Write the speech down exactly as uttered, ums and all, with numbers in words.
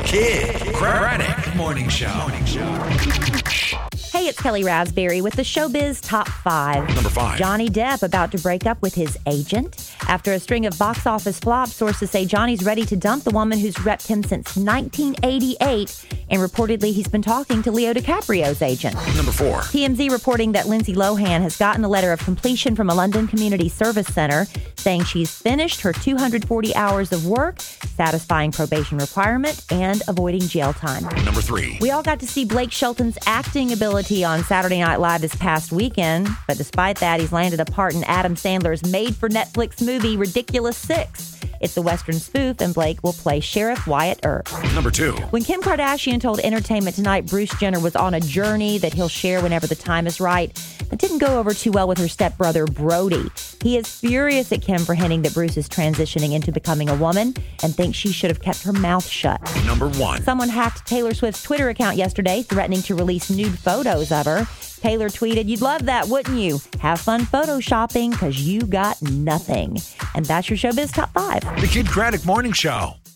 Kid Craddock Morning Show. Morning Show. Hey, it's Kelly Raspberry with the Showbiz Top five. Number five. Johnny Depp about to break up with his agent. After a string of box office flops, sources say Johnny's ready to dump the woman who's repped him since nineteen eighty-eight, and reportedly he's been talking to Leo DiCaprio's agent. Number four. T M Z reporting that Lindsay Lohan has gotten a letter of completion from a London Community Service Center saying she's finished her two hundred forty hours of work, satisfying probation requirement, and avoiding jail time. Number three. We all got to see Blake Shelton's acting ability on Saturday Night Live this past weekend, but despite that, he's landed a part in Adam Sandler's made-for-Netflix movie Ridiculous Six. It's a Western spoof, and Blake will play Sheriff Wyatt Earp. Number two. When Kim Kardashian told Entertainment Tonight Bruce Jenner was on a journey that he'll share whenever the time is right, that didn't go over too well with her stepbrother, Brody. He is furious at Kim for hinting that Bruce is transitioning into becoming a woman and thinks she should have kept her mouth shut. Number one. Someone hacked Taylor Swift's Twitter account yesterday, threatening to release nude photos of her. Taylor tweeted, "You'd love that, wouldn't you? Have fun photoshopping because you got nothing." And that's your Showbiz Top five. The Kid Craddock Morning Show.